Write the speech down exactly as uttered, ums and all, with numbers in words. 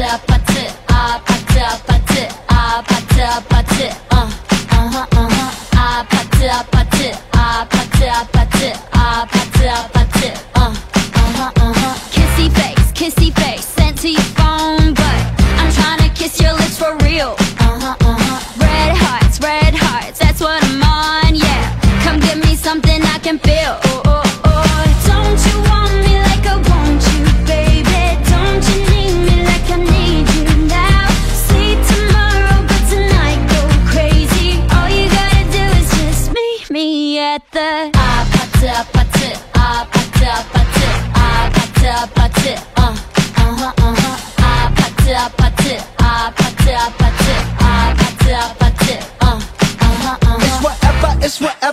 아파트 아파트 아파트 아파트 아파트 어 어허 어허 아파트 아파트 아파트 아파트 아파트 아파트 어 어허 어허 Kissy face kissy face sent to your phone but I'm trying to kiss your lips for real uh-huh uh-huh red hearts red hearts that's what I'm on yeah come give me something I can feel oh oh oh don't you want me like I want you baby don't you need me like I need you now see tomorrow but tonight go crazy all you gotta do is just meet me at the 아파트 아파트 아파트 아파트 아파트 아파트 어 어허 어허 아파트 아파트 아파트 아파트 아파트 아파트 어 어허 어허 It's whatever, it's whatever.